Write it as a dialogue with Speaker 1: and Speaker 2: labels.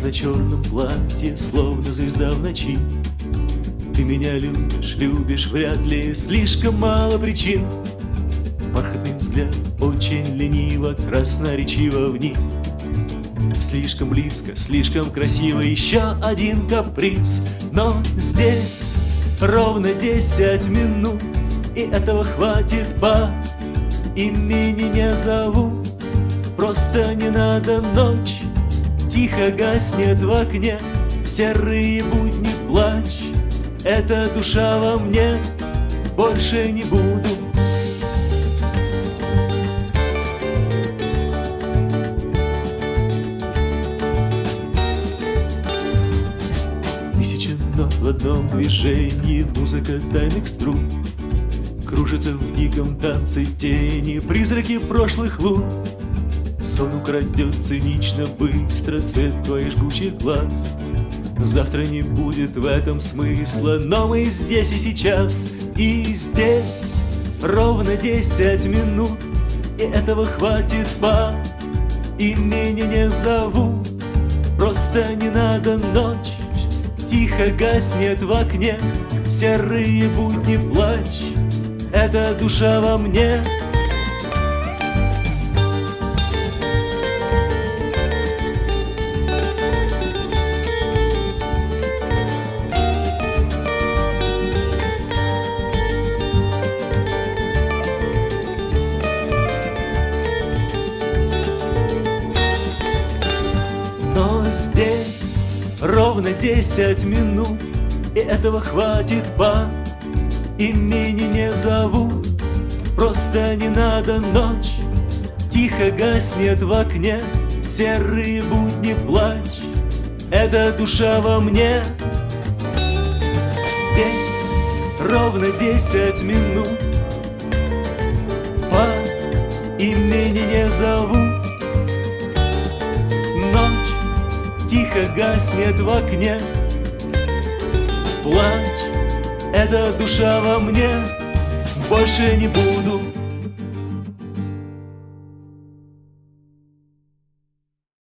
Speaker 1: черном платье, словно звезда в ночи. Ты меня любишь, любишь вряд ли, слишком мало причин. Бархатный взгляд очень лениво, красноречиво в них. Слишком близко, слишком красиво, еще один каприз. Но здесь ровно 10 минут, и этого хватит по имени не зову. Просто не надо ночь, тихо гаснет в окне, в серые будни плач. Эта душа во мне, больше не буду. Тысяча нот в одном движении, музыка тайных струн. Кружатся в диком танце тени, призраки прошлых лун. Сон украдет цинично быстро цвет твоих жгучих глаз. Завтра не будет в этом смысла, но мы здесь и сейчас. И здесь ровно 10 минут, и этого хватит по имени не зову. Просто не надо ночь, тихо гаснет в окне, серые будни плач. Эта душа во мне. Но здесь ровно 10 минут, и этого хватит по имени не зову. Просто не надо ночь, тихо гаснет в окне, серые будни плач. Эта душа во мне. Здесь ровно 10 минут, по имени не зову. Ночь тихо гаснет в окне, плач. Эта душа во мне, больше не буду.